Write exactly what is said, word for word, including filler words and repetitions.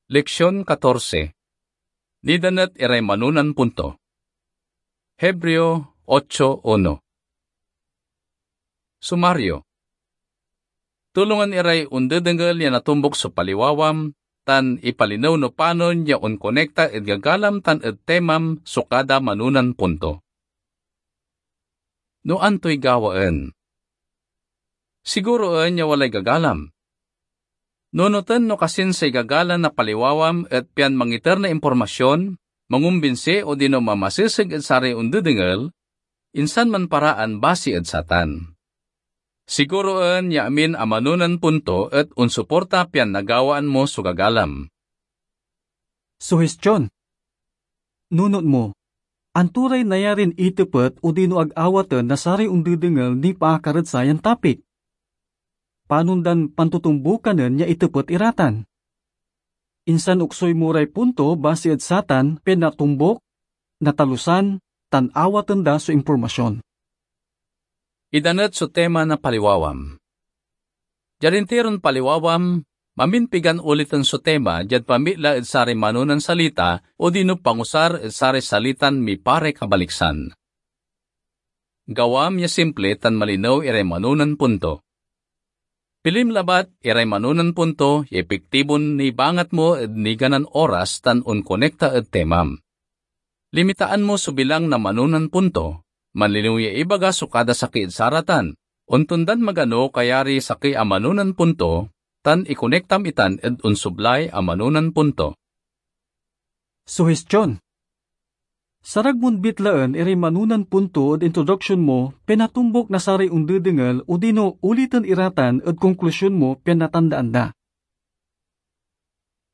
Leksyon fourteen. Nidanet iray manunan punto. Hebreo eight one. Sumaryo. Tulungan iray undedengel ya natumbok sa paliwawam, tan ipalinaw no panon ya unkonekta ed gagalam tan ed temam sukada manunan punto. No antoy gawaan? Siguroan ya walay gagalam. Nunutan no kasin say gagalan na paliwawam at pian mangiter na impormasyon, mangumbinse o dino mamasisig at sari undudingel, insan man paraan basi at satan. Siguroan ya amin amanunan punto at unsuporta pian nagawaan mo so gagalam. Suhestyon. Nunot mo, anturay nayarin itepet o dino ag-awatan na sari undudingel ni paakarat sayan tapik. Panundan pantutumbukanen niya itepet iratan. Insan uksoy muray punto basi at satan penatumbok, natalusan, tan awatan da so impormasyon. Idanet so tema na paliwawam. Jarintiron paliwawam, maminpigan ulitan so tema jad pamila ed sari manunan salita o dino pangusar ed sari salitan mi pare kabaliksan. Gawam ya simple tan malinaw iray manunan punto. Pilim labat, iray manunan punto, epektibon ni bangat mo ed niganan oras tan unkonekta ed temam. Limitaan mo so bilang na manunan punto, manlinuya ibaga so kada saki ed saratan, untundan magano kayari saki a manunan punto, tan ikonektam itan ed unsublay a manunan punto. Suhestyon. Sarag mon bitlaan iri manunan punto at introduction mo, penatumbok na sari undudingel o dino ulitan iratan at konklusyon mo penatandaan da.